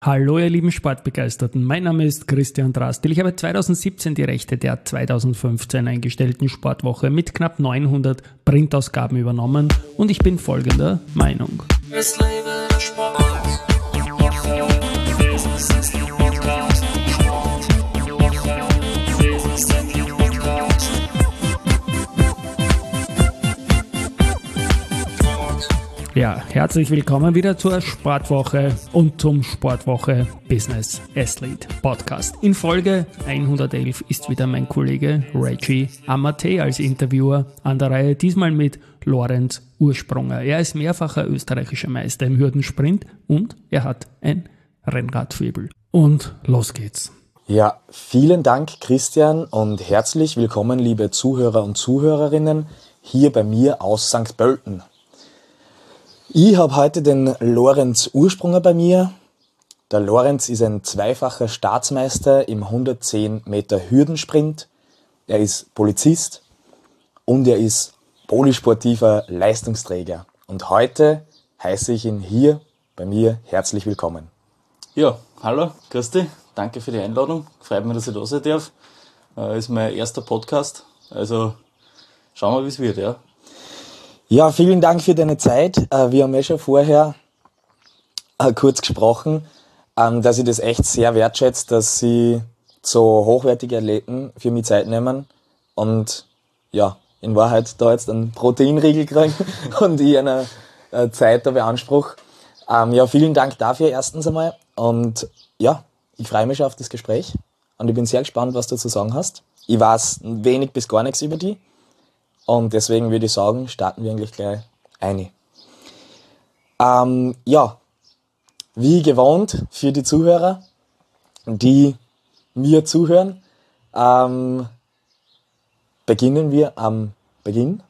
Hallo ihr lieben Sportbegeisterten, mein Name ist Christian Drastil. Ich habe 2017 die Rechte der 2015 eingestellten Sportwoche mit knapp 900 Printausgaben übernommen und ich bin folgender Meinung. Es lebe der Sport. Ja, herzlich willkommen wieder zur Sportwoche und zum Sportwoche Business Athlete Podcast. In Folge 111 ist wieder mein Kollege Reggie Amate als Interviewer an der Reihe, diesmal mit Lorenz Ursprunger. Er ist mehrfacher österreichischer Meister im Hürdensprint und er hat ein Rennradfaible. Und los geht's. Ja, vielen Dank Christian und herzlich willkommen liebe Zuhörer und Zuhörerinnen hier bei mir aus St. Pölten. Ich habe heute den Lorenz Ursprunger bei mir. Der Lorenz ist ein zweifacher Staatsmeister im 110 Meter Hürdensprint. Er ist Polizist und er ist polysportiver Leistungsträger. Und heute heiße ich ihn hier bei mir herzlich willkommen. Ja, hallo, grüß dich. Danke für die Einladung. Freut mich, dass ich da sein darf. Ist mein erster Podcast. Also schauen wir, wie es wird, ja. Ja, vielen Dank für deine Zeit. Wir haben ja schon vorher kurz gesprochen, dass ich das echt sehr wertschätze, dass sie so hochwertige Athleten für mich Zeit nehmen und ja, in Wahrheit da jetzt einen Proteinriegel kriegen und ich eine Zeit da beanspruche. Ja, vielen Dank dafür erstens einmal und ja, ich freue mich schon auf das Gespräch und ich bin sehr gespannt, was du zu sagen hast. Ich weiß wenig bis gar nichts über dich. Und deswegen würde ich sagen, starten wir eigentlich gleich ein. Ja, wie gewohnt für die Zuhörer, die mir zuhören, beginnen wir am Beginn.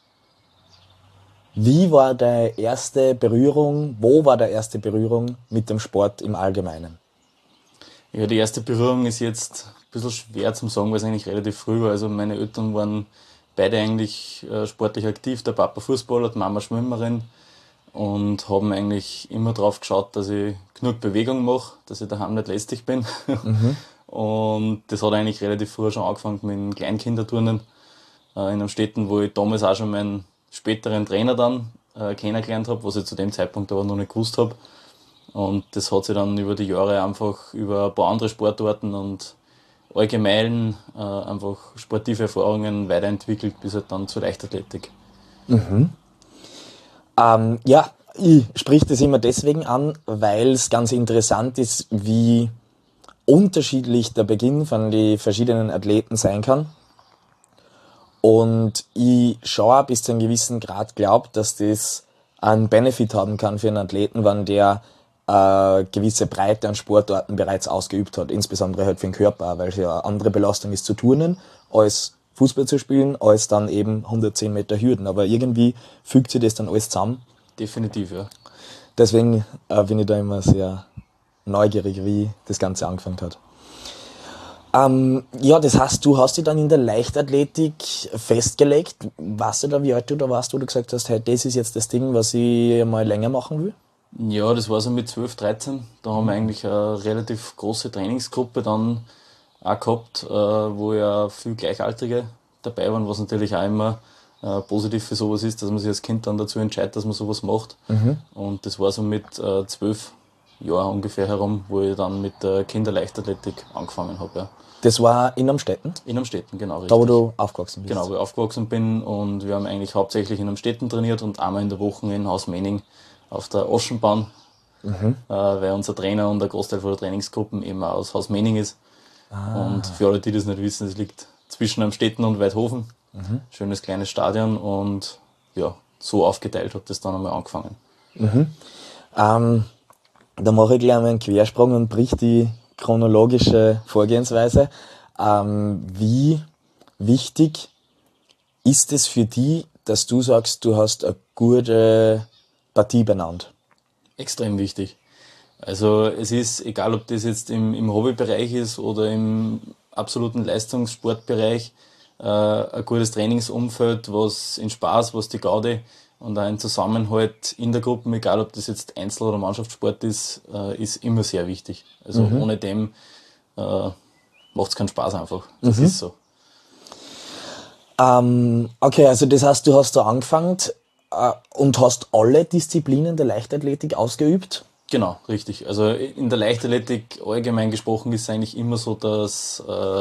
Wie war deine erste Berührung, wo war deine erste Berührung mit dem Sport im Allgemeinen? Ja, die erste Berührung ist jetzt ein bisschen schwer zu sagen, weil es eigentlich relativ früh war. Also meine Eltern waren beide eigentlich sportlich aktiv, der Papa Fußballer, die Mama Schwimmerin und haben eigentlich immer darauf geschaut, dass ich genug Bewegung mache, dass ich daheim nicht lästig bin. Mhm. Und das hat eigentlich relativ früh schon angefangen mit dem Kleinkinderturnen in einem Städten, wo ich damals auch schon meinen späteren Trainer dann kennengelernt habe, was ich zu dem Zeitpunkt aber noch nicht gewusst habe. Und das hat sich dann über die Jahre einfach über ein paar andere Sportarten und allgemein einfach sportive Erfahrungen weiterentwickelt bis halt dann zur Leichtathletik. Mhm. Ja, ich sprich das immer deswegen an, weil es ganz interessant ist, wie unterschiedlich der Beginn von den verschiedenen Athleten sein kann. Und ich schon bis zu einem gewissen Grad glaube, dass das einen Benefit haben kann für einen Athleten, wenn der gewisse Breite an Sportarten bereits ausgeübt hat, insbesondere halt für den Körper, weil es ja eine andere Belastung ist zu turnen, als Fußball zu spielen, als dann eben 110 Meter Hürden. Aber irgendwie fügt sich das dann alles zusammen. Definitiv, ja. Deswegen bin ich da immer sehr neugierig, wie das Ganze angefangen hat. Ja, das heißt, du hast dich dann in der Leichtathletik festgelegt. Weißt du da, wie alt du da warst, wo du gesagt hast, hey, das ist jetzt das Ding, was ich mal länger machen will? Ja, das war so mit 12, 13. Da haben wir eigentlich eine relativ große Trainingsgruppe dann auch gehabt, wo ja viele Gleichaltrige dabei waren, was natürlich auch immer positiv für sowas ist, dass man sich als Kind dann dazu entscheidet, dass man sowas macht. Mhm. Und das war so mit 12 Jahren ungefähr herum, wo ich dann mit der Kinderleichtathletik angefangen habe. Ja. Das war in Amstetten? In Amstetten, genau. Richtig. Da, wo du aufgewachsen bist? Genau, wo ich aufgewachsen bin und wir haben eigentlich hauptsächlich in Amstetten trainiert und einmal in der Woche in Haus Menning auf der Oschenbahn, weil unser Trainer und der Großteil von der Trainingsgruppen eben auch aus Haus Menning ist. Und für alle, die das nicht wissen, es liegt zwischen Amstetten und Weidhofen. Schönes kleines Stadion und ja, so aufgeteilt hat das dann einmal angefangen. Da mache ich gleich mal einen Quersprung und brich die chronologische Vorgehensweise. Wie wichtig ist es für dich, dass du sagst, du hast eine gute Partie benannt? Extrem wichtig. Also es ist, egal ob das jetzt im Hobbybereich ist oder im absoluten Leistungssportbereich, ein gutes Trainingsumfeld, was in Spaß, was die Gaudi Und auch ein Zusammenhalt in der Gruppe, egal ob das jetzt Einzel- oder Mannschaftssport ist immer sehr wichtig. Also ohne dem macht es keinen Spaß einfach. Das ist so. Okay, also das heißt, du hast da angefangen und hast alle Disziplinen der Leichtathletik ausgeübt? Genau, richtig. Also in der Leichtathletik allgemein gesprochen ist es eigentlich immer so, dass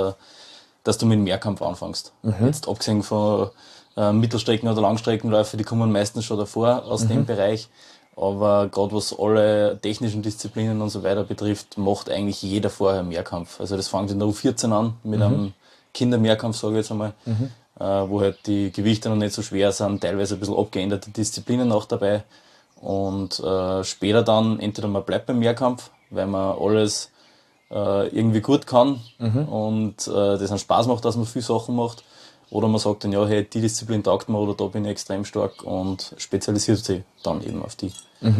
du mit dem Mehrkampf anfängst. Jetzt abgesehen von Mittelstrecken- oder Langstreckenläufe, die kommen meistens schon davor aus dem Bereich. Aber gerade was alle technischen Disziplinen und so weiter betrifft, macht eigentlich jeder vorher Mehrkampf. Also das fängt in der U14 an mit einem Kindermehrkampf, sage ich jetzt einmal, wo halt die Gewichte noch nicht so schwer sind, teilweise ein bisschen abgeänderte Disziplinen auch dabei. Und später dann, entweder man bleibt beim Mehrkampf, weil man alles irgendwie gut kann und das einen Spaß macht, dass man viele Sachen macht. Oder man sagt dann, ja, hey, die Disziplin taugt mir oder da bin ich extrem stark und spezialisiert sich dann eben auf die.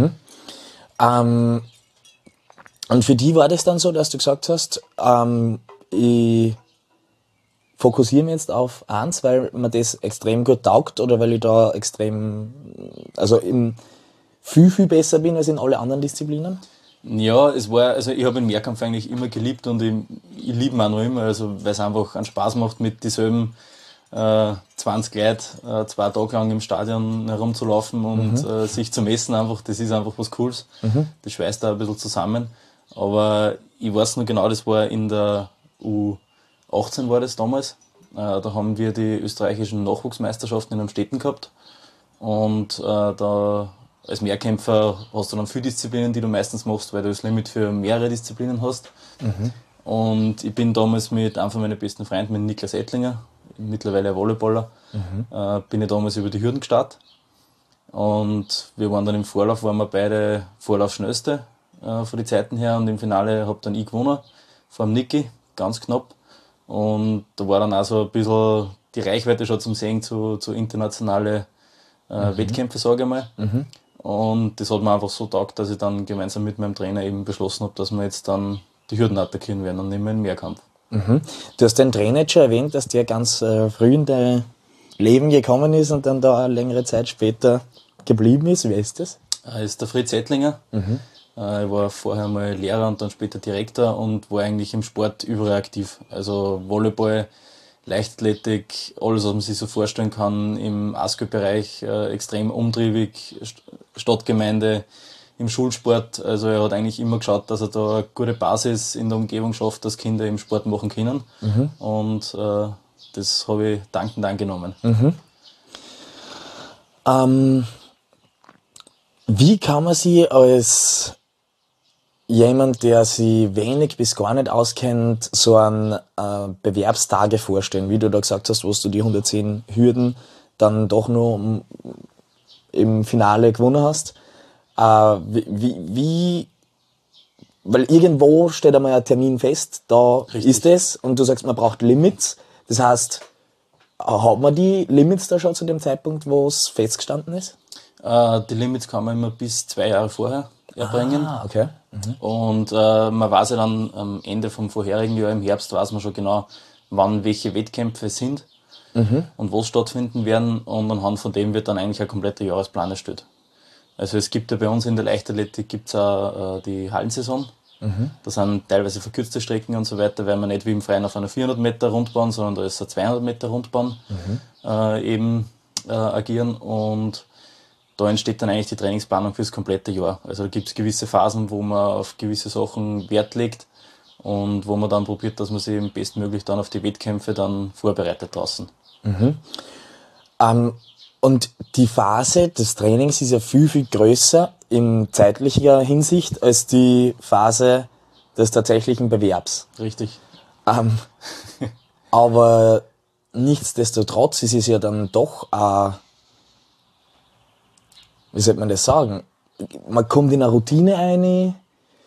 Und für die war das dann so, dass du gesagt hast, ich fokussiere mich jetzt auf eins, weil mir das extrem gut taugt oder weil ich da extrem, also viel besser bin als in alle anderen Disziplinen? Ja, also ich habe den Mehrkampf eigentlich immer geliebt und ich liebe ihn auch noch immer, also weil es einfach einen Spaß macht, mit dieselben 20 Leute 2 Tage lang im Stadion herumzulaufen und sich zu messen einfach, das ist einfach was Cooles. Das schweißt da ein bisschen zusammen. Aber ich weiß noch genau, das war in der U18 war das damals. Da haben wir die österreichischen Nachwuchsmeisterschaften in Amstetten gehabt. Und da als Mehrkämpfer hast du dann viele Disziplinen, die du meistens machst, weil du das Limit für mehrere Disziplinen hast. Und ich bin damals mit einem von meinen besten Freunden, mit Niklas Ettlinger, mittlerweile ein Volleyballer, bin ich damals über die Hürden gestartet. Und wir waren dann im Vorlauf, waren wir beide Vorlaufschnellste von den Zeiten her. Und im Finale habe dann ich gewonnen, vor dem Niki, ganz knapp. Und da war dann auch so ein bisschen die Reichweite schon zum Sehen zu internationalen Wettkämpfen, sage ich mal. Und das hat mir einfach so taugt, dass ich dann gemeinsam mit meinem Trainer eben beschlossen habe, dass wir jetzt dann die Hürden attackieren werden und nicht mehr in den Mehrkampf. Du hast den Trainer jetzt schon erwähnt, dass der ganz früh in dein Leben gekommen ist und dann da eine längere Zeit später geblieben ist. Wer ist das? Ist der Fritz Ettlinger. Ich war vorher mal Lehrer und dann später Direktor und war eigentlich im Sport überall aktiv. Also Volleyball, Leichtathletik, alles, was man sich so vorstellen kann, im ASKÖ-Bereich extrem umtriebig, Stadtgemeinde, im Schulsport. Also er hat eigentlich immer geschaut, dass er da eine gute Basis in der Umgebung schafft, dass Kinder im Sport machen können. Und das habe ich dankend angenommen. Wie kann man sich als jemand, der sich wenig bis gar nicht auskennt, so einen Bewerbstage vorstellen, wie du da gesagt hast, wo du die 110 Hürden dann doch nur im Finale gewonnen hast? Weil irgendwo steht einmal ein Termin fest, da Richtig. ist es und du sagst, man braucht Limits. Das heißt, hat man die Limits da schon zu dem Zeitpunkt, wo es festgestanden ist? Die Limits kann man immer bis 2 Jahre vorher erbringen. Okay. Und man weiß ja dann am Ende vom vorherigen Jahr, im Herbst, weiß man schon genau, wann welche Wettkämpfe sind und wo stattfinden werden. Und anhand von dem wird dann eigentlich ein kompletter Jahresplan erstellt. Also es gibt ja bei uns in der Leichtathletik gibt's auch die Hallensaison. Das sind teilweise verkürzte Strecken und so weiter, weil man nicht wie im Freien auf einer 400 Meter Rundbahn, sondern da ist eine 200 Meter Rundbahn agieren. Und da entsteht dann eigentlich die Trainingsplanung fürs komplette Jahr. Also da gibt es gewisse Phasen, wo man auf gewisse Sachen Wert legt und wo man dann probiert, dass man sich eben bestmöglich dann auf die Wettkämpfe dann vorbereitet draußen. Und die Phase des Trainings ist ja viel größer in zeitlicher Hinsicht als die Phase des tatsächlichen Bewerbs. Richtig. Aber nichtsdestotrotz ist es ja dann doch, wie sollte man das sagen? Man kommt in eine Routine ein,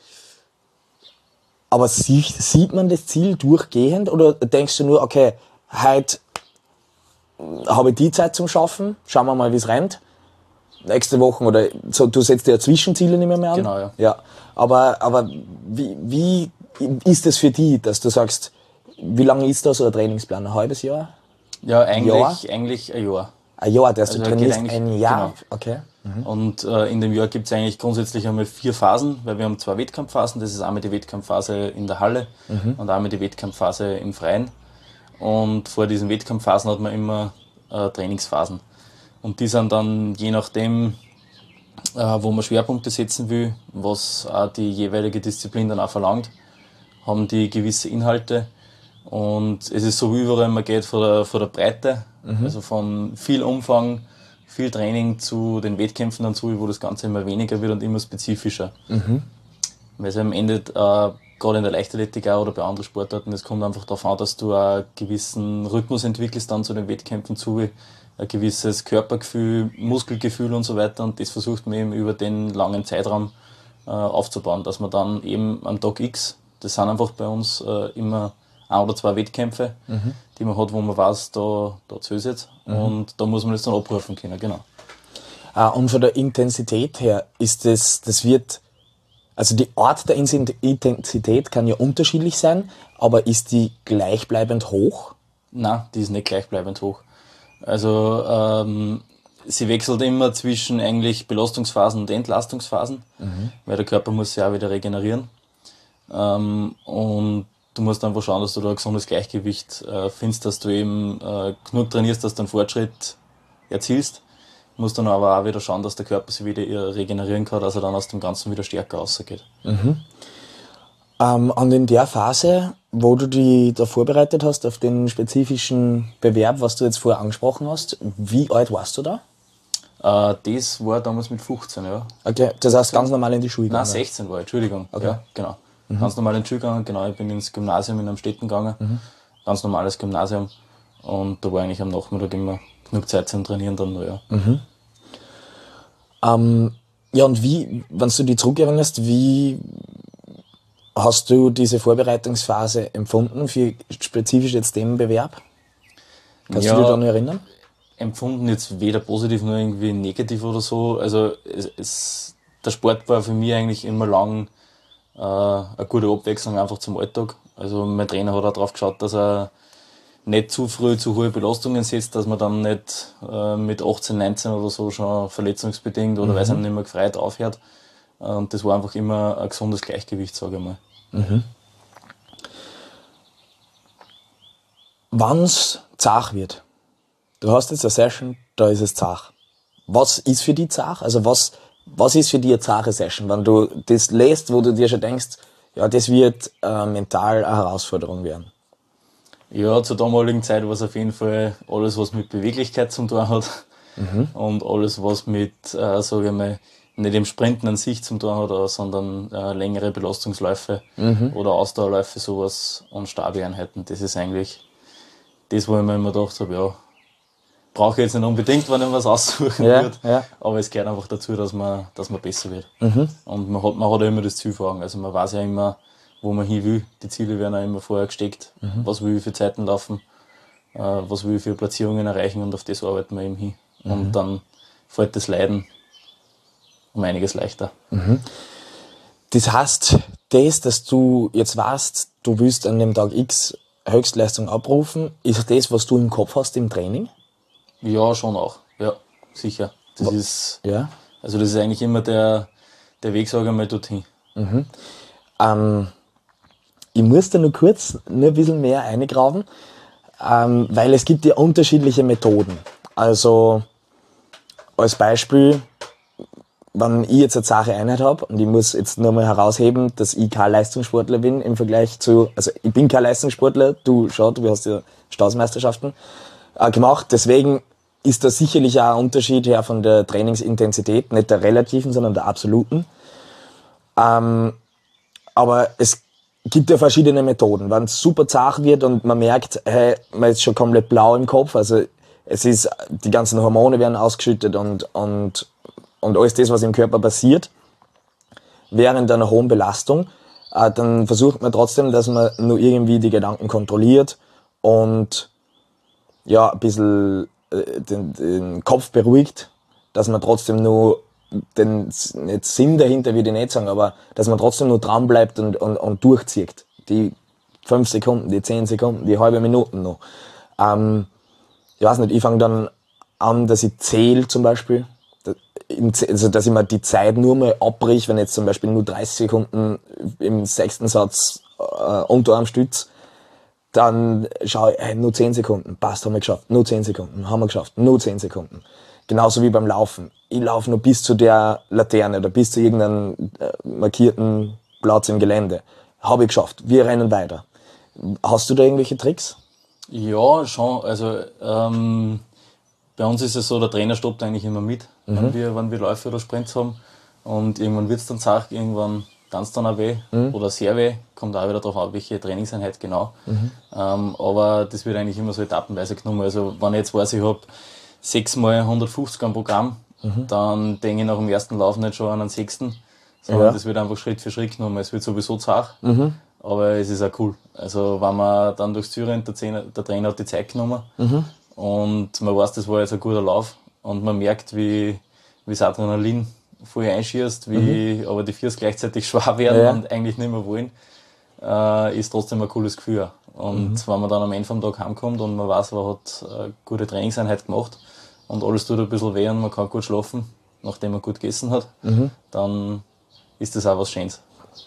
aber sieht man das Ziel durchgehend oder denkst du nur, okay, heute habe ich die Zeit zum Schaffen, schauen wir mal, wie es rennt. Nächste Woche oder so, du setzt dir ja Zwischenziele nicht mehr an. Genau, ja. Aber wie ist das für dich, dass du sagst, wie lange ist da so ein Trainingsplan? Ein halbes Jahr? Ja, eigentlich ein Jahr. Ein Jahr, du Also trainierst geht ein Jahr? Genau. Okay. Und in dem Jahr gibt es eigentlich grundsätzlich einmal 4 Phasen, weil wir haben 2 Wettkampfphasen. Das ist einmal die Wettkampfphase in der Halle und einmal die Wettkampfphase im Freien. Und vor diesen Wettkampfphasen hat man immer Trainingsphasen. Und die sind dann je nachdem, wo man Schwerpunkte setzen will, was auch die jeweilige Disziplin dann auch verlangt, haben die gewisse Inhalte. Und es ist so wie überall, man geht von der Breite, also von viel Umfang, viel Training zu den Wettkämpfen dann zu, wo das Ganze immer weniger wird und immer spezifischer. Weil es am Ende, gerade in der Leichtathletik auch oder bei anderen Sportarten, es kommt einfach darauf an, dass du einen gewissen Rhythmus entwickelst dann zu den Wettkämpfen zu, ein gewisses Körpergefühl, Muskelgefühl und so weiter, und das versucht man eben über den langen Zeitraum aufzubauen, dass man dann eben am Tag X, das sind einfach bei uns immer 1 oder 2 Wettkämpfe, die man hat, wo man weiß, da zählt es jetzt, und da muss man das dann abrufen können, genau. Und von der Intensität her ist das wird, also die Art der Intensität kann ja unterschiedlich sein, aber ist die gleichbleibend hoch? Nein, die ist nicht gleichbleibend hoch. Also sie wechselt immer zwischen eigentlich Belastungsphasen und Entlastungsphasen, weil der Körper muss sich auch wieder regenerieren. Und du musst einfach schauen, dass du da ein gesundes Gleichgewicht findest, dass du eben genug trainierst, dass du einen Fortschritt erzielst. Du musst dann aber auch wieder schauen, dass der Körper sich wieder regenerieren kann, dass er dann aus dem Ganzen wieder stärker rausgeht. Und in der Phase, wo du dich da vorbereitet hast auf den spezifischen Bewerb, was du jetzt vorher angesprochen hast, wie alt warst du da? Das war damals mit 15, ja. Okay, das heißt ganz normal in die Schule Nein, gegangen? 16 war ich, Entschuldigung. Okay. Ja, genau. Ganz normal in die Schule gegangen, genau. Ich bin ins Gymnasium in Amstetten gegangen. Ganz normales Gymnasium. Und da war eigentlich am Nachmittag immer genug Zeit zum Trainieren dann noch, ja. Ja, und wie, wenn du dich zurückerinnerst, wie hast du diese Vorbereitungsphase empfunden für spezifisch jetzt den Bewerb? Kannst du dich da noch erinnern? Empfunden jetzt weder positiv noch irgendwie negativ oder so. Also der Sport war für mich eigentlich immer lang eine gute Abwechslung einfach zum Alltag. Also mein Trainer hat auch darauf geschaut, dass er nicht zu früh zu hohe Belastungen setzt, dass man dann nicht mit 18, 19 oder so schon verletzungsbedingt oder weil es einem nicht mehr gefreut aufhört. Und das war einfach immer ein gesundes Gleichgewicht, sage ich mal. Wenn es zart wird, du hast jetzt eine Session, da ist es zart. Was ist für dich zart? Also was ist für dich eine zarte Session? Wenn du das lässt, wo du dir schon denkst, ja, das wird mental eine Herausforderung werden. Ja, zur damaligen Zeit war es auf jeden Fall alles, was mit Beweglichkeit zu tun hat. Und alles, was mit, sage ich mal, nicht im Sprinten an sich zu tun hat, sondern längere Belastungsläufe oder Ausdauerläufe, sowas, und Stabi-Einheiten. Das ist eigentlich das, wo ich mir immer gedacht habe, ja, brauche ich jetzt nicht unbedingt, wenn ich was aussuchen würde. Ja. Aber es gehört einfach dazu, dass man besser wird. Und man hat ja immer das Ziel vor Augen. Also man weiß ja immer, wo man hin will. Die Ziele werden auch immer vorher gesteckt. Was will ich für Zeiten laufen, was will ich für Platzierungen erreichen, und auf das arbeiten wir eben hin. Und dann fällt das Leiden um einiges leichter. Das heißt, dass du jetzt weißt, du willst an dem Tag X Höchstleistung abrufen, ist das, was du im Kopf hast im Training? Ja, schon auch. Ja, sicher. Das ist eigentlich immer der Weg, sage ich mal, dorthin. Ich muss da nur ein bisschen mehr eingraben, weil es gibt ja unterschiedliche Methoden. Also als Beispiel, wenn ich jetzt eine zahre Einheit habe und ich muss jetzt nur mal herausheben, dass ich kein Leistungssportler bin im Vergleich zu, also ich bin kein Leistungssportler, du hast ja Staatsmeisterschaften gemacht, deswegen ist da sicherlich auch ein Unterschied her von der Trainingsintensität, nicht der relativen, sondern der absoluten. Aber es gibt ja verschiedene Methoden. Wenn es super zart wird und man merkt, hey, man ist schon komplett blau im Kopf, also es ist, die ganzen Hormone werden ausgeschüttet und alles das, was im Körper passiert, während einer hohen Belastung, dann versucht man trotzdem, dass man nur irgendwie die Gedanken kontrolliert und ja, ein bisschen den Kopf beruhigt, dass man trotzdem nur den Sinn dahinter würde ich nicht sagen, aber dass man trotzdem nur dran bleibt und durchzieht. Die 5 Sekunden, die 10 Sekunden, die halbe Minute noch. Ich weiß nicht, ich fange dann dass ich zähle zum Beispiel. Also, dass ich mir die Zeit nur mal abbrich, wenn jetzt zum Beispiel nur 30 Sekunden im 6. Satz Unterarm stütz, dann schaue ich, nur 10 Sekunden, passt, haben wir geschafft, nur 10 Sekunden, haben wir geschafft, nur 10 Sekunden. Genauso wie beim Laufen. Ich laufe nur bis zu der Laterne oder bis zu irgendeinem markierten Platz im Gelände. Habe ich geschafft, wir rennen weiter. Hast du da irgendwelche Tricks? Ja, schon. Also bei uns ist es so, der Trainer stoppt eigentlich immer mit, wenn wir Läufe oder Sprints haben. Und irgendwann wird es dann zart, irgendwann tanzt dann auch weh oder sehr weh. Kommt auch wieder darauf an, welche Trainingseinheit genau. Aber das wird eigentlich immer so etappenweise genommen. Also wenn ich jetzt weiß, ich habe 6 mal 150 am Programm, dann denke ich nach dem ersten Lauf nicht schon an den 6., sondern das wird einfach Schritt für Schritt genommen. Es wird sowieso zart, aber es ist auch cool. Also wenn man dann durchs Ziel rennt, der Trainer hat die Zeit genommen und man weiß, das war jetzt ein guter Lauf und man merkt, wie das Adrenalin voll einschießt, aber die Füße gleichzeitig schwer werden und eigentlich nicht mehr wollen, ist trotzdem ein cooles Gefühl. Und wenn man dann am Ende vom Tag heimkommt und man weiß, man hat eine gute Trainingseinheit gemacht und alles tut ein bisschen weh und man kann gut schlafen, nachdem man gut gegessen hat, dann ist das auch was Schönes.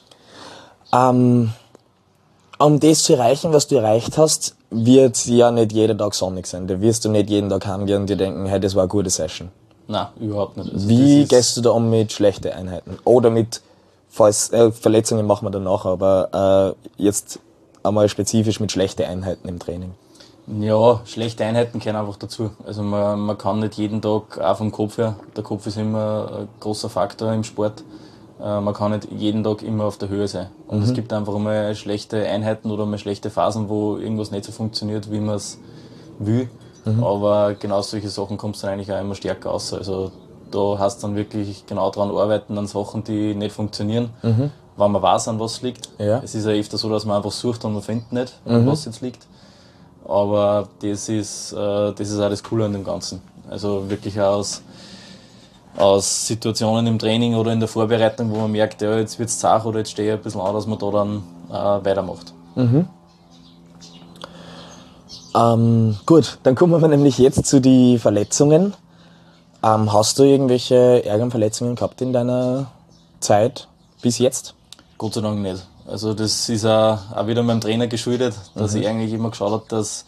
Um das zu erreichen, was du erreicht hast, wird ja nicht jeden Tag sonnig sein. Da wirst du nicht jeden Tag heimgehen und dir denken, hey, das war eine gute Session. Nein, überhaupt nicht. Also wie gehst du da um mit schlechten Einheiten? Oder mit Verletzungen machen wir danach, aber jetzt einmal spezifisch mit schlechten Einheiten im Training. Ja, schlechte Einheiten gehören einfach dazu. Also man kann nicht jeden Tag, auch vom Kopf her, der Kopf ist immer ein großer Faktor im Sport, man kann nicht jeden Tag immer auf der Höhe sein. Und es gibt einfach mal schlechte Einheiten oder mal schlechte Phasen, wo irgendwas nicht so funktioniert, wie man es will. Aber genau solche Sachen kommt es dann eigentlich auch immer stärker raus. Also da hast du dann wirklich genau dran arbeiten, an Sachen, die nicht funktionieren, wenn man weiß, an was es liegt. Ja. Es ist ja öfter so, dass man einfach sucht und man findet nicht, an was jetzt liegt. Aber das ist auch das Coole an dem Ganzen. Also wirklich aus Situationen im Training oder in der Vorbereitung, wo man merkt, ja, jetzt wird es zart oder jetzt stehe ich ein bisschen an, dass man da dann weitermacht. Gut, dann kommen wir nämlich jetzt zu den Verletzungen. Hast du irgendwelche ärgeren Verletzungen gehabt in deiner Zeit bis jetzt? Gott sei Dank nicht. Also das ist auch wieder meinem Trainer geschuldet, dass ich eigentlich immer geschaut habe, dass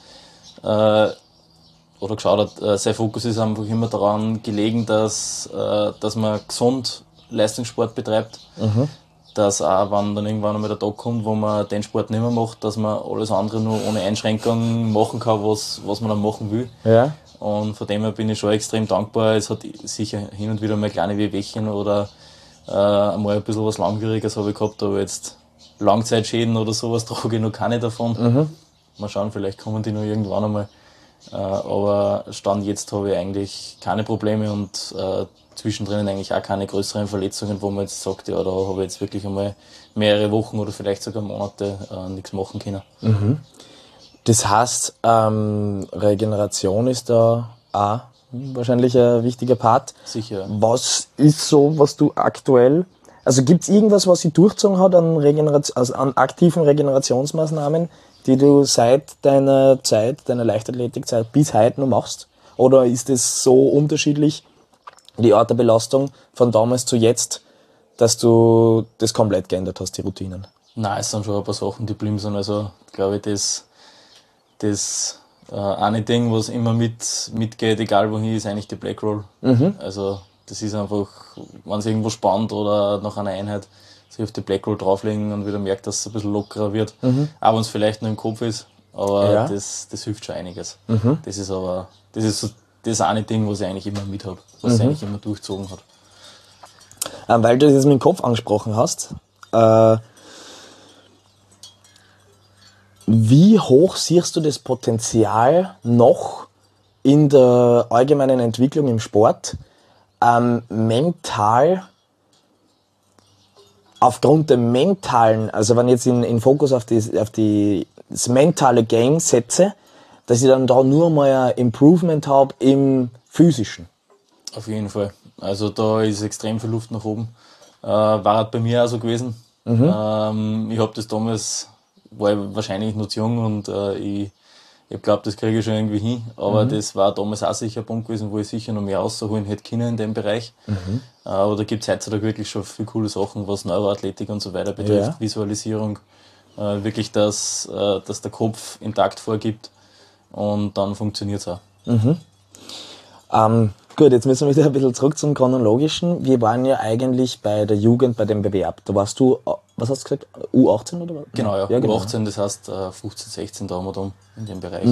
sein Fokus ist einfach immer daran gelegen, dass man gesund Leistungssport betreibt. Dass auch, wenn dann irgendwann einmal der Tag kommt, wo man den Sport nicht mehr macht, dass man alles andere nur ohne Einschränkung machen kann, was man dann machen will. Ja. Und von dem her bin ich schon extrem dankbar. Es hat sicher hin und wieder mal kleine Wehwehchen oder einmal ein bisschen was Langwieriges habe ich gehabt, aber jetzt Langzeitschäden oder sowas trage ich noch keine davon. Mal schauen, vielleicht kommen die noch irgendwann einmal. Aber Stand jetzt habe ich eigentlich keine Probleme und zwischendrin eigentlich auch keine größeren Verletzungen, wo man jetzt sagt, ja, da habe ich jetzt wirklich einmal mehrere Wochen oder vielleicht sogar Monate nichts machen können. Das heißt, Regeneration ist da auch wahrscheinlich ein wichtiger Part. Sicher. Was ist so, was du aktuell, also gibt es irgendwas, was sich durchgezogen hat an aktiven Regenerationsmaßnahmen, die du seit deiner Leichtathletikzeit bis heute noch machst? Oder ist es so unterschiedlich, die Art der Belastung von damals zu jetzt, dass du das komplett geändert hast, die Routinen? Nein, es sind schon ein paar Sachen, die geblieben sind. Also, glaube ich, das eine Ding, was immer mitgeht, egal wohin, ist eigentlich die Black Roll. Also, das ist einfach, wenn es irgendwo spannt oder nach einer Einheit, sich auf die Black Roll drauflegen und wieder merkt, dass es ein bisschen lockerer wird. Auch wenn es vielleicht nur im Kopf ist, aber das hilft schon einiges. Das ist so das eine Ding, was ich eigentlich immer mit habe, was sich eigentlich immer durchgezogen hat. Weil du das jetzt mit dem Kopf angesprochen hast, wie hoch siehst du das Potenzial noch in der allgemeinen Entwicklung im Sport, mental, aufgrund der mentalen, also wenn ich jetzt in Fokus auf das mentale Game setze, dass ich dann da nur mal ein Improvement habe im Physischen? Auf jeden Fall. Also da ist extrem viel Luft nach oben. War halt bei mir auch so gewesen. Ich habe das damals, war ich wahrscheinlich noch zu jung und ich Ich glaube, das kriege ich schon irgendwie hin, aber das war damals auch sicher ein Punkt gewesen, wo ich sicher noch mehr rausholen hätte können in dem Bereich. Aber da gibt es heutzutage wirklich schon viele coole Sachen, was Neuroathletik und so weiter betrifft, Visualisierung, wirklich, dass der Kopf intakt vorgibt und dann funktioniert es auch. Gut, jetzt müssen wir wieder ein bisschen zurück zum Chronologischen. Wir waren ja eigentlich bei der Jugend bei dem Bewerb. Da warst du, was hast du gesagt, U18 oder was? Genau, ja, genau. U18, das heißt 15, 16 da haben wir in dem Bereich.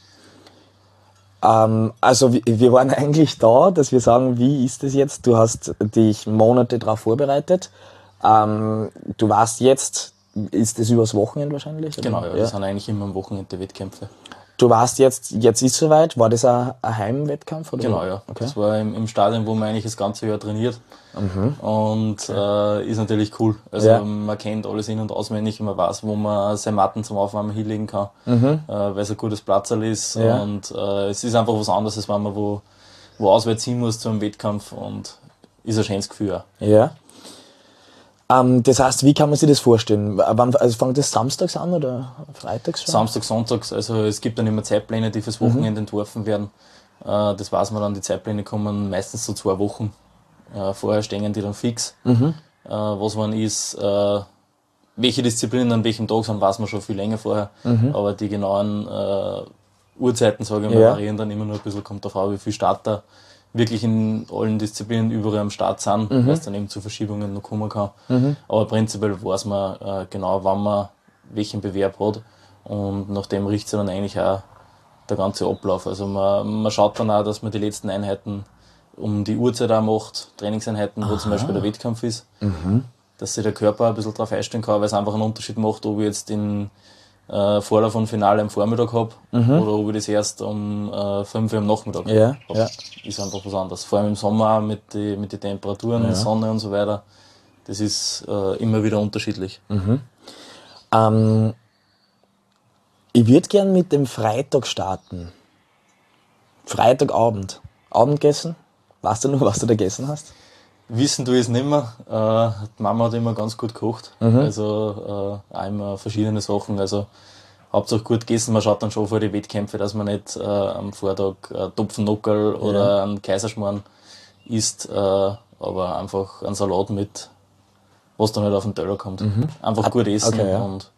Also wir waren eigentlich da, dass wir sagen, wie ist das jetzt? Du hast dich Monate darauf vorbereitet. Du warst jetzt, ist das übers Wochenende wahrscheinlich? Oder? Genau, ja, das sind eigentlich immer am Wochenende Wettkämpfe. Du warst jetzt ist es soweit. War das ein Heimwettkampf? Oder? Genau, ja. Okay. Das war im Stadion, wo man eigentlich das ganze Jahr trainiert. Und ist natürlich cool. Also man kennt alles in- und auswendig, man weiß, wo man seine Matten zum Aufwärmen hinlegen kann, weil es ein gutes Platzerl ist. Ja. Und es ist einfach was anderes, als wenn man wo auswärts hin muss zu einem Wettkampf, und ist ein schönes Gefühl auch. Ja. Das heißt, wie kann man sich das vorstellen? Also fängt das samstags an oder freitags schon? Samstags, sonntags, also es gibt dann immer Zeitpläne, die fürs Wochenende entworfen werden. Das weiß man dann, die Zeitpläne kommen meistens so 2 Wochen. Vorher stehen die dann fix. Was man ist, welche Disziplinen an welchem Tag sind, weiß man schon viel länger vorher. Aber die genauen Uhrzeiten, sage ich mal, variieren dann immer nur ein bisschen, kommt darauf an, wie viele Starter wirklich in allen Disziplinen überall am Start sind, weil es dann eben zu Verschiebungen noch kommen kann. Aber prinzipiell weiß man genau, wann man welchen Bewerb hat, und nach dem richtet sich dann eigentlich auch der ganze Ablauf. Also man schaut dann auch, dass man die letzten Einheiten um die Uhrzeit auch macht, Trainingseinheiten, wo zum Beispiel der Wettkampf ist, dass sich der Körper ein bisschen darauf einstellen kann, weil es einfach einen Unterschied macht, ob ich jetzt den Vorlauf und Finale am Vormittag habe oder ob ich das erst um 5 Uhr am Nachmittag habe. Ist einfach was anderes. Vor allem im Sommer auch mit den Temperaturen, Sonne und so weiter. Das ist immer wieder unterschiedlich. Ich würde gern mit dem Freitag starten. Freitagabend. Abendessen? Weißt du noch, was du da gegessen hast? Wissen tue ich es nicht mehr. Die Mama hat immer ganz gut gekocht. Also auch immer verschiedene Sachen. Also Hauptsache gut gegessen. Man schaut dann schon vor die Wettkämpfe, dass man nicht am Vortag Topfennockerl oder einen Kaiserschmarrn isst, aber einfach einen Salat mit, was dann halt auf den Teller kommt. Einfach gut essen. Okay, und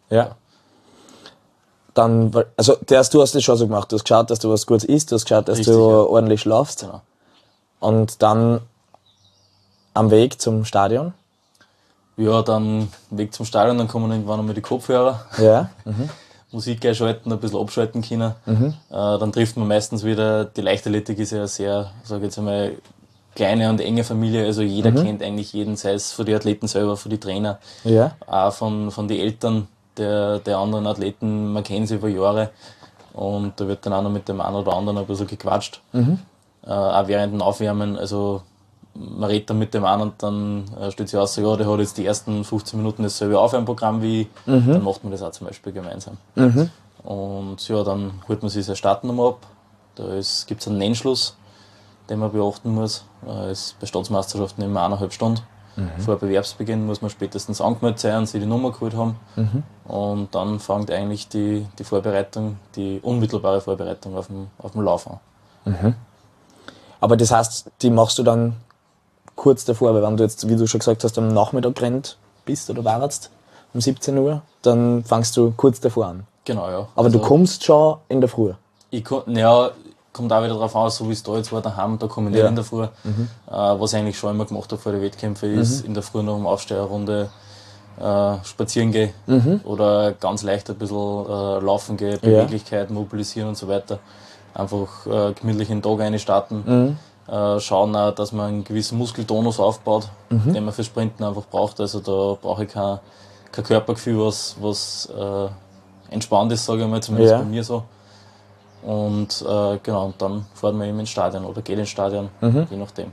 Dann, also du hast das schon so gemacht. Du hast geschaut, dass du was Gutes isst, du hast geschaut, dass Richtig, du ordentlich schlafst. Genau. Und dann am Weg zum Stadion. Ja, dann Weg zum Stadion, dann kommen irgendwann einmal die Kopfhörer. Ja. Musik einschalten, ein bisschen abschalten können. Dann trifft man meistens wieder, die Leichtathletik ist ja sehr, sage ich jetzt einmal, kleine und enge Familie, also jeder kennt eigentlich jeden, sei es von den Athleten selber, von den Trainer, auch von den Eltern der anderen Athleten, man kennt sie über Jahre, und da wird dann auch noch mit dem einen oder anderen ein bisschen gequatscht. Auch während dem Aufwärmen, also man redet dann mit dem einen und dann stellt sich aus, ja, der hat jetzt die ersten 15 Minuten dasselbe Aufwärmprogramm wie ich, dann macht man das auch zum Beispiel gemeinsam. Und ja, dann holt man sich seine Startnummer ab, da gibt es einen Nennschluss, den man beachten muss. Ist bei Staatsmeisterschaften immer 1,5 Stunden. Vor Bewerbsbeginn muss man spätestens angemeldet sein und sich die Nummer geholt haben. Und dann fängt eigentlich die Vorbereitung, die unmittelbare Vorbereitung auf dem Lauf an. Aber das heißt, die machst du dann kurz davor, weil wenn du jetzt, wie du schon gesagt hast, am Nachmittag rennt bist oder warst um 17 Uhr, dann fängst du kurz davor an. Genau, ja. Aber also, du kommst schon in der Früh? Kommt auch wieder darauf an, so wie es da jetzt war daheim, da komme ich nicht in der Früh. Was ich eigentlich schon immer gemacht habe vor den Wettkämpfen, ist in der Früh noch um Aufstehen eine Runde spazieren gehen oder ganz leicht ein bisschen laufen gehen, Beweglichkeit mobilisieren und so weiter. Einfach gemütlich in den Tag reinstarten. Schauen auch, dass man einen gewissen Muskeltonus aufbaut, den man fürs Sprinten einfach braucht. Also da brauche ich kein Körpergefühl, was entspannt ist, sage ich mal, zumindest bei mir so. Und genau, und dann fahren wir eben ins Stadion oder geht ins Stadion, je nachdem.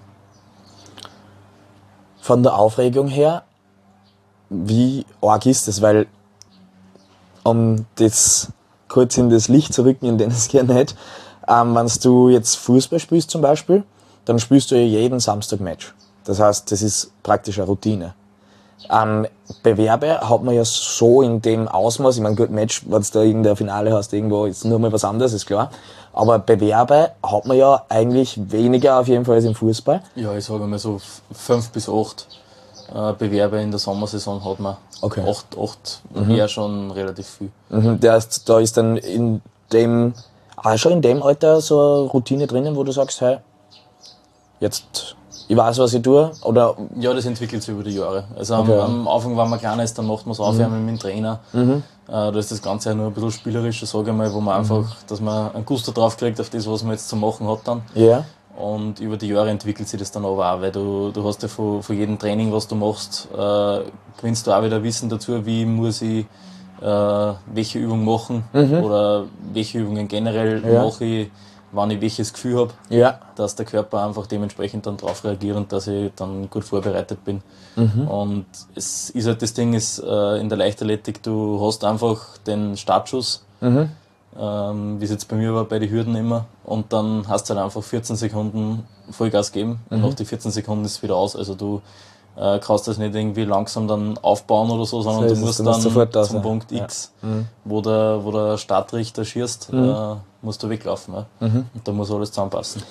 Von der Aufregung her, wie arg ist das? Weil, um das kurz in das Licht zu rücken, in dem es gerne nicht, wenn du jetzt Fußball spielst zum Beispiel, dann spielst du ja jeden Samstag Match. Das heißt, das ist praktisch eine Routine. Bewerbe hat man ja so in dem Ausmaß, ich meine, gut, Match, wenn du da irgendein Finale hast, irgendwo ist nur mal was anderes, ist klar. Aber Bewerbe hat man ja eigentlich weniger auf jeden Fall als im Fußball. Ja, ich sage mal so 5 bis 8 Bewerbe in der Sommersaison hat man. Okay. 8 wäre schon relativ viel. Da ist dann in dem, schon in dem Alter so eine Routine drinnen, wo du sagst, hey, jetzt, ich weiß, was ich tue, oder? Ja, das entwickelt sich über die Jahre. Also Okay. am Anfang, wenn man kleiner ist, dann macht man es aufwärmen mit dem Trainer. Da ist das Ganze ja nur ein bisschen spielerischer, sage ich mal, wo man einfach, dass man einen Gusto drauf kriegt auf das, was man jetzt zu machen hat dann. Ja. Und über die Jahre entwickelt sich das dann aber auch, weil du hast ja von jedem Training, was du machst, gewinnst du auch wieder Wissen dazu, wie muss ich welche Übung machen oder welche Übungen generell mache ich, wann ich welches Gefühl habe, Ja. dass der Körper einfach dementsprechend dann drauf reagiert und dass ich dann gut vorbereitet bin. Und es ist halt das Ding, ist, in der Leichtathletik, du hast einfach den Startschuss, wie es jetzt bei mir war, bei den Hürden immer, und dann hast du halt einfach 14 Sekunden Vollgas geben und nach den 14 Sekunden ist es wieder aus. Also du kannst das nicht irgendwie langsam dann aufbauen oder so, sondern So du ist es, musst du musst dann sofort da zum sein. Punkt Ja. X, wo der Startrichter schießt, musst du weglaufen. Ja. Und da muss alles zusammenpassen.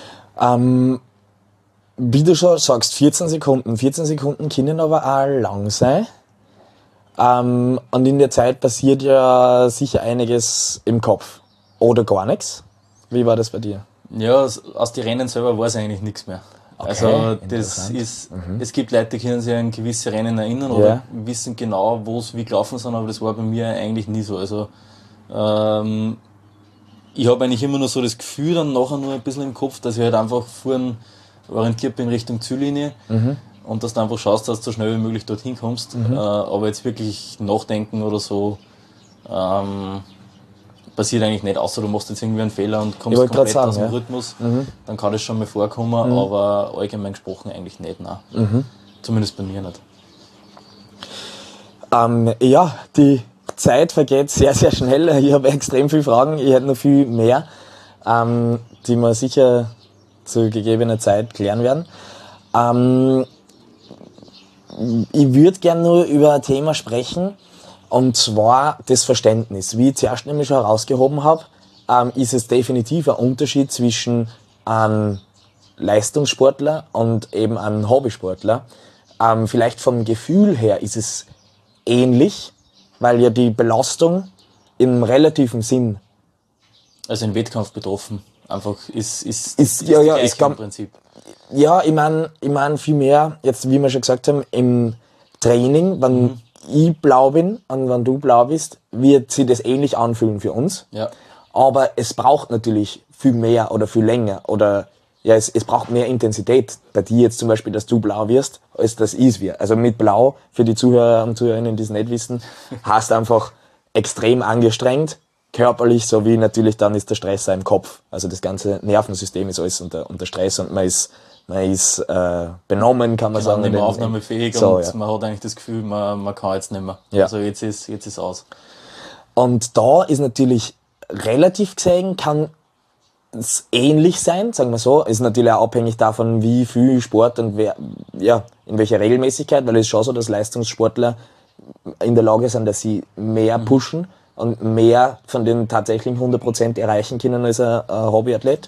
Wie du schon sagst, 14 Sekunden können aber auch lang sein. Und in der Zeit passiert ja sicher einiges im Kopf. Oder gar nichts. Wie war das bei dir? Ja, aus den Rennen selber weiß eigentlich nichts mehr. Okay, Also das interessant. ist, es gibt Leute, die können sich an gewisse Rennen erinnern Ja. oder wissen genau, wo es wie gelaufen sind, aber das war bei mir eigentlich nie so. Also ich habe eigentlich immer nur so das Gefühl, dann nachher nur ein bisschen im Kopf, dass ich halt einfach vorhin orientiert bin Richtung Ziellinie und dass du einfach schaust, dass du so schnell wie möglich dorthin kommst. Aber jetzt wirklich nachdenken oder so passiert eigentlich nicht, außer du machst jetzt irgendwie einen Fehler und kommst wollte komplett grad aus dem sagen, ja. Rhythmus. Dann kann das schon mal vorkommen, aber allgemein gesprochen eigentlich nicht. Nein. Zumindest bei mir nicht. Ja, die Zeit vergeht sehr, sehr schnell. Ich habe extrem viele Fragen. Ich hätte noch viel mehr, die wir sicher zu gegebener Zeit klären werden. Ich würde gerne nur über ein Thema sprechen, und zwar das Verständnis. Wie ich zuerst nämlich schon herausgehoben habe, ist es definitiv ein Unterschied zwischen einem Leistungssportler und eben einem Hobbysportler. Vielleicht vom Gefühl her ist es ähnlich, weil ja die Belastung im relativen Sinn Also im Wettkampf betroffen. Einfach ist ja, ja, gleiche ist ganz- im Prinzip. ja, ich mein viel mehr, jetzt wie wir schon gesagt haben, im Training, wenn ich blau bin und wenn du blau bist, wird sich das ähnlich anfühlen für uns. Ja. Aber es braucht natürlich viel mehr oder viel länger oder ja, es braucht mehr Intensität bei dir jetzt zum Beispiel, dass du blau wirst, als das ich wir. Also mit blau, für die Zuhörer und Zuhörerinnen, die es nicht wissen, heißt einfach extrem angestrengt, körperlich, sowie natürlich dann ist der Stress auch im Kopf. Also das ganze Nervensystem ist alles unter Stress und man ist benommen, kann man Genau, sagen. nicht mehr aufnahmefähig So, und ja. man hat eigentlich das Gefühl, man kann jetzt nicht mehr. Ja. Also jetzt ist aus. Und da ist natürlich relativ gesehen, kann es ähnlich sein, sagen wir so. Ist natürlich auch abhängig davon, wie viel Sport und wer, ja, in welcher Regelmäßigkeit, weil es ist schon so, dass Leistungssportler in der Lage sind, dass sie mehr pushen und mehr von den tatsächlichen 100% erreichen können als ein Hobbyathlet.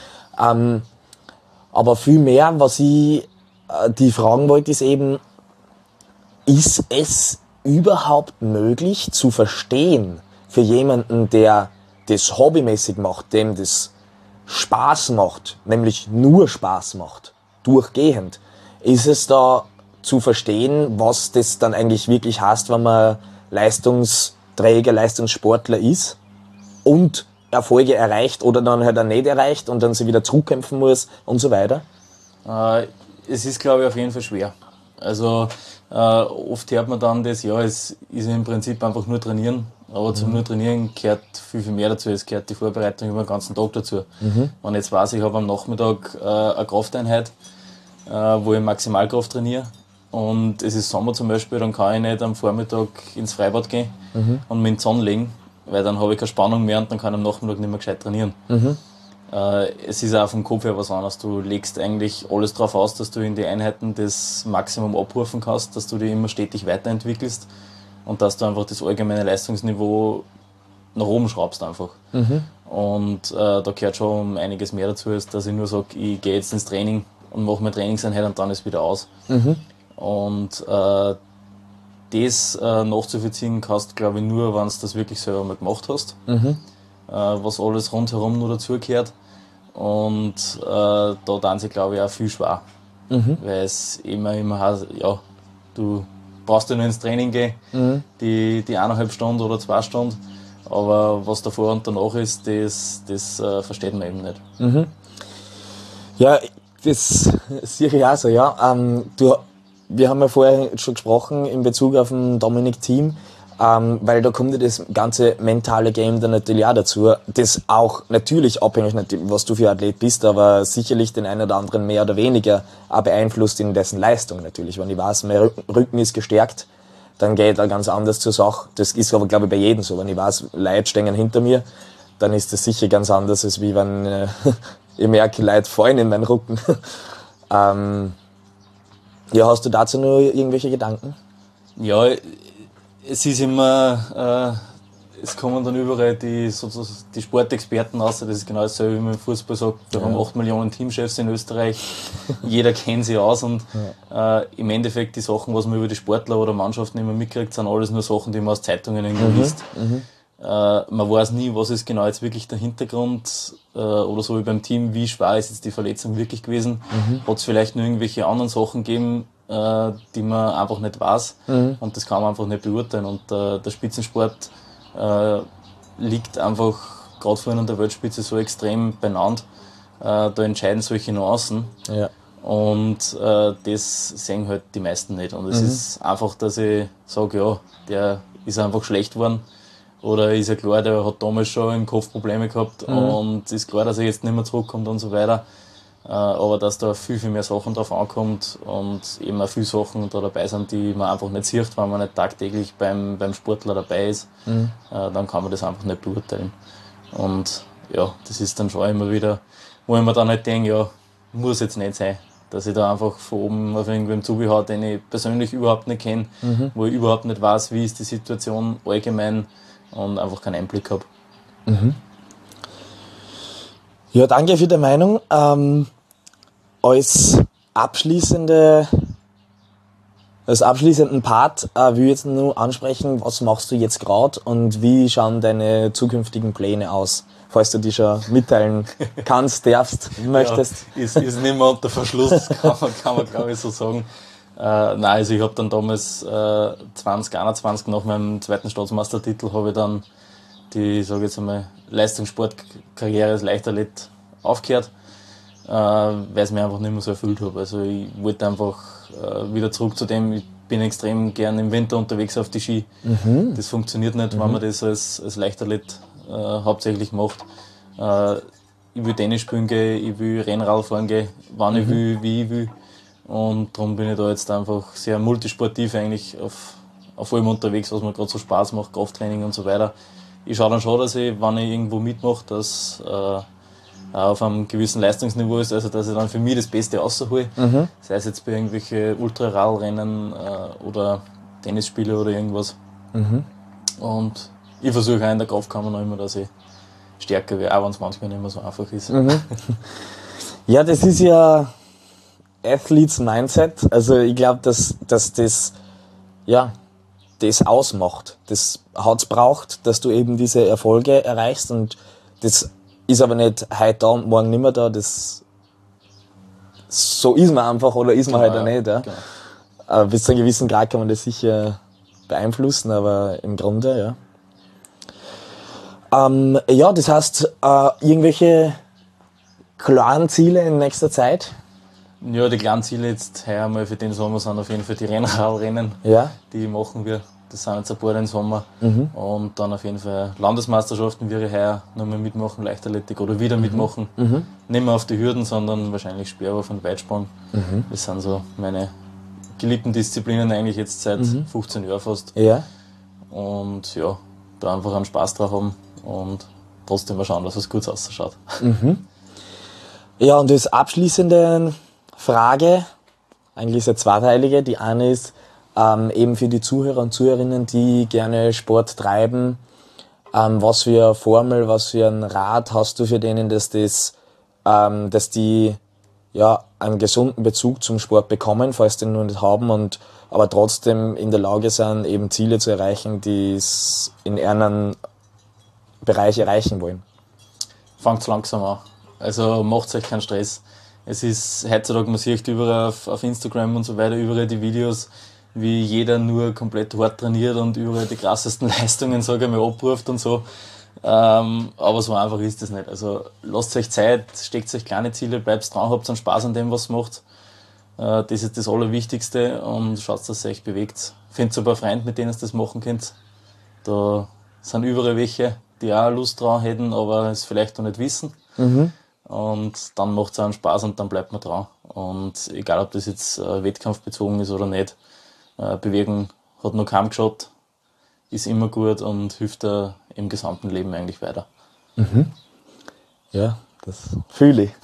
Aber viel mehr, was ich die fragen wollte, ist eben, ist es überhaupt möglich zu verstehen für jemanden, der das hobbymäßig macht, dem das Spaß macht, nämlich nur Spaß macht, durchgehend, ist es da zu verstehen, was das dann eigentlich wirklich heißt, wenn man Leistungsträger, Leistungssportler ist und Erfolge erreicht oder dann halt auch nicht erreicht und dann sie wieder zurückkämpfen muss und so weiter? Es ist, glaube ich, auf jeden Fall schwer. Also oft hört man dann das, ja, es ist im Prinzip einfach nur trainieren. Aber zum nur trainieren gehört viel, viel mehr dazu. Es gehört die Vorbereitung über den ganzen Tag dazu. Wenn ich jetzt weiß, ich habe am Nachmittag eine Krafteinheit, wo ich Maximalkraft trainiere, und es ist Sommer zum Beispiel, dann kann ich nicht am Vormittag ins Freibad gehen und mich in die Sonne legen, weil dann habe ich keine Spannung mehr und dann kann ich am Nachmittag nicht mehr gescheit trainieren. Es ist auch vom Kopf her was anderes. Du legst eigentlich alles drauf aus, dass du in die Einheiten das Maximum abrufen kannst, dass du dich immer stetig weiterentwickelst und dass du einfach das allgemeine Leistungsniveau nach oben schraubst einfach. Und da gehört schon einiges mehr dazu, als dass ich nur sage, ich gehe jetzt ins Training und mache meine Trainingseinheit und dann ist wieder aus. Und das nachzuvollziehen kannst, glaube ich, nur, wenn du das wirklich selber mal gemacht hast. Was alles rundherum nur dazugehört. Und da tun sie, glaube ich, auch viel schwer. Weil es immer heißt, ja, du brauchst ja nur ins Training gehen, die 1,5 Stunden oder 2 Stunden. Aber was davor und danach ist, das versteht man eben nicht. Ja, das sehe ich auch so, ja. Wir haben ja vorher schon gesprochen in Bezug auf den Dominik Thiem, weil da kommt ja das ganze mentale Game dann natürlich auch dazu. Das auch natürlich abhängig, was du für Athlet bist, aber sicherlich den einen oder anderen mehr oder weniger auch beeinflusst in dessen Leistung natürlich. Wenn ich weiß, mein Rücken ist gestärkt, dann geht er ganz anders zur Sache. Das ist aber, glaube ich, bei jedem so. Wenn ich weiß, Leute stehen hinter mir, dann ist das sicher ganz anders, als wie wenn ich merke, Leute fallen in meinen Rücken. Ja, hast du dazu noch irgendwelche Gedanken? Ja, es ist immer, es kommen dann überall die Sportexperten raus, das ist genau dasselbe wie man im Fußball sagt, wir haben 8 Millionen Teamchefs in Österreich, jeder kennt sie aus und im Endeffekt die Sachen, was man über die Sportler oder Mannschaften immer mitkriegt, sind alles nur Sachen, die man aus Zeitungen irgendwo liest. Man weiß nie, was ist genau jetzt wirklich der Hintergrund oder so wie beim Team, wie schwer ist jetzt die Verletzung wirklich gewesen, hat es vielleicht nur irgendwelche anderen Sachen gegeben, die man einfach nicht weiß und das kann man einfach nicht beurteilen und der Spitzensport liegt einfach gerade vorhin an der Weltspitze so extrem beieinander, da entscheiden solche Nuancen und das sehen halt die meisten nicht und es ist einfach, dass ich sage, ja, der ist einfach schlecht geworden. Oder ist ja klar, der hat damals schon im Kopf Probleme gehabt und ist klar, dass er jetzt nicht mehr zurückkommt und so weiter. Aber dass da viel, viel mehr Sachen drauf ankommt und eben auch viele Sachen da dabei sind, die man einfach nicht sieht, wenn man nicht tagtäglich beim Sportler dabei ist, dann kann man das einfach nicht beurteilen. Und ja, das ist dann schon immer wieder, wo ich mir dann halt denke, ja, muss jetzt nicht sein. Dass ich da einfach von oben auf irgendwem zubehaue, den ich persönlich überhaupt nicht kenne, wo ich überhaupt nicht weiß, wie ist die Situation allgemein, und einfach keinen Einblick habe. Ja, danke für die Meinung. Als abschließenden Part will ich jetzt nur ansprechen, was machst du jetzt gerade und wie schauen deine zukünftigen Pläne aus, falls du die schon mitteilen kannst, darfst, möchtest. Ja, ist nicht mehr unter Verschluss, kann man glaube ich so sagen. Nein, also ich habe dann damals 2021 nach meinem zweiten Staatsmeistertitel habe ich dann die, sage jetzt einmal, Leistungssportkarriere als Leichtathlet aufgehört, weil es mir einfach nicht mehr so erfüllt habe. Also ich wollte einfach wieder zurück zu dem, ich bin extrem gern im Winter unterwegs auf die Ski. Das funktioniert nicht, wenn man das als Leichtathlet hauptsächlich macht. Ich will Tennis spielen gehen, ich will Rennrad fahren gehen, wann ich will, wie ich will. Und darum bin ich da jetzt einfach sehr multisportiv eigentlich auf allem unterwegs, was mir gerade so Spaß macht, Krafttraining und so weiter. Ich schaue dann schon, dass ich, wenn ich irgendwo mitmache, dass auf einem gewissen Leistungsniveau ist, also dass ich dann für mich das Beste raushole. Sei es jetzt bei irgendwelchen Ultraradrennen oder Tennisspiele oder irgendwas. Und ich versuche auch in der Kraftkammer noch immer, dass ich stärker werde, auch wenn es manchmal nicht mehr so einfach ist. Ja, das ist ja Athletes Mindset. Also ich glaube, dass das ausmacht. Das hat's braucht, dass du eben diese Erfolge erreichst und das ist aber nicht heute da und morgen nicht mehr da. So ist man einfach oder ist man halt auch nicht. Ja. Genau. Bis zu einem gewissen Grad kann man das sicher beeinflussen, aber im Grunde, ja. Das heißt, irgendwelche klaren Ziele in nächster Zeit? Ja, die kleinen Ziele jetzt heuer mal für den Sommer sind auf jeden Fall die Rennradrennen, die machen wir. Das sind jetzt ein paar den Sommer. Und dann auf jeden Fall Landesmeisterschaften würde ich heuer nochmal mitmachen, Leichtathletik oder wieder mitmachen. Nicht mehr auf die Hürden, sondern wahrscheinlich Speerwurf und Weitspann. Das sind so meine geliebten Disziplinen eigentlich jetzt seit 15 Jahren fast. Ja. Und ja, da einfach einen Spaß drauf haben und trotzdem mal schauen, dass es gut ausschaut. Ja, und das abschließende Frage, eigentlich ist eine zweiteilige. Die eine ist eben für die Zuhörer und Zuhörerinnen, die gerne Sport treiben. Was für eine Formel, was für einen Rat hast du für denen, dass die einen gesunden Bezug zum Sport bekommen, falls die nur nicht haben, aber trotzdem in der Lage sind, eben Ziele zu erreichen, die es in ihrem Bereich erreichen wollen? Fangt langsam an. Also macht euch keinen Stress. Es ist heutzutage, man sieht überall auf Instagram und so weiter, überall die Videos, wie jeder nur komplett hart trainiert und überall die krassesten Leistungen, sage ich mal, abruft und so. Aber so einfach ist das nicht. Also lasst euch Zeit, steckt euch kleine Ziele, bleibt dran, habt einen Spaß an dem, was ihr macht. Das ist das Allerwichtigste und schaut, dass ihr euch bewegt. Findet ein paar Freunde, mit denen ihr das machen könnt. Da sind überall welche, die auch Lust dran hätten, aber es vielleicht noch nicht wissen. Und dann macht es einen Spaß und dann bleibt man dran. Und egal, ob das jetzt wettkampfbezogen ist oder nicht, bewegen hat noch keinem geschaut, ist immer gut und hilft im gesamten Leben eigentlich weiter. Ja, das fühle ich.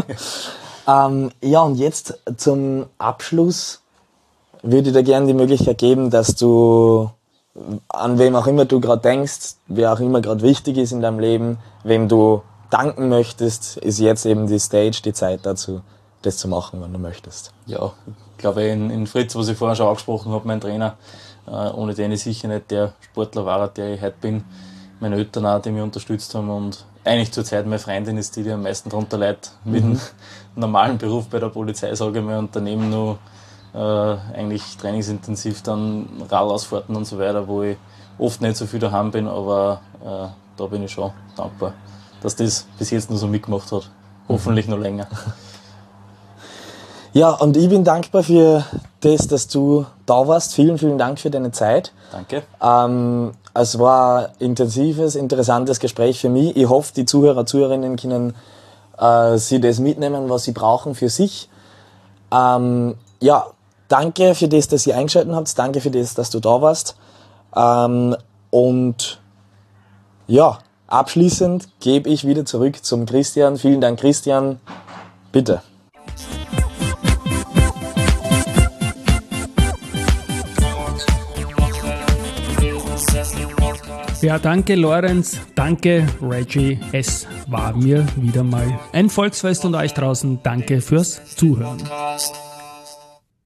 Und jetzt zum Abschluss würde ich dir gerne die Möglichkeit geben, dass du, an wem auch immer du gerade denkst, wer auch immer gerade wichtig ist in deinem Leben, wem du danken möchtest, ist jetzt eben die Stage, die Zeit dazu, das zu machen, wenn du möchtest. Ja, ich glaube in Fritz, was ich vorher schon angesprochen habe, mein Trainer, ohne den ich sicher nicht der Sportler war, der ich heute bin. Meine Eltern auch, die mich unterstützt haben und eigentlich zurzeit meine Freundin ist die am meisten darunter leidet mit dem normalen Beruf bei der Polizei, sage ich mal, und daneben noch eigentlich trainingsintensiv dann Radausfahrten und so weiter, wo ich oft nicht so viel daheim bin, aber da bin ich schon dankbar, dass das bis jetzt nur so mitgemacht hat. Hoffentlich noch länger. Ja, und ich bin dankbar für das, dass du da warst. Vielen, vielen Dank für deine Zeit. Danke. Es war ein intensives, interessantes Gespräch für mich. Ich hoffe, die Zuhörer, Zuhörerinnen können sie das mitnehmen, was sie brauchen für sich. Danke für das, dass ihr eingeschaltet habt. Danke für das, dass du da warst. Abschließend gebe ich wieder zurück zum Christian. Vielen Dank, Christian. Bitte. Ja, danke Lorenz, danke Reggie. Es war mir wieder mal ein Volksfest und euch draußen danke fürs Zuhören.